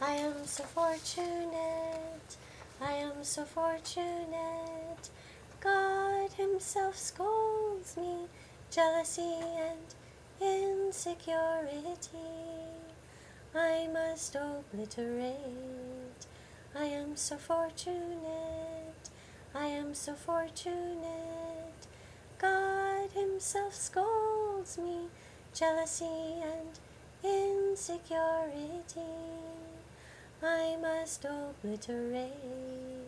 I am so fortunate, I am so fortunate. God Himself scolds me, jealousy and insecurity I must obliterate. I am so fortunate, I am so fortunate. God Himself scolds me, jealousy and insecurity I must obliterate.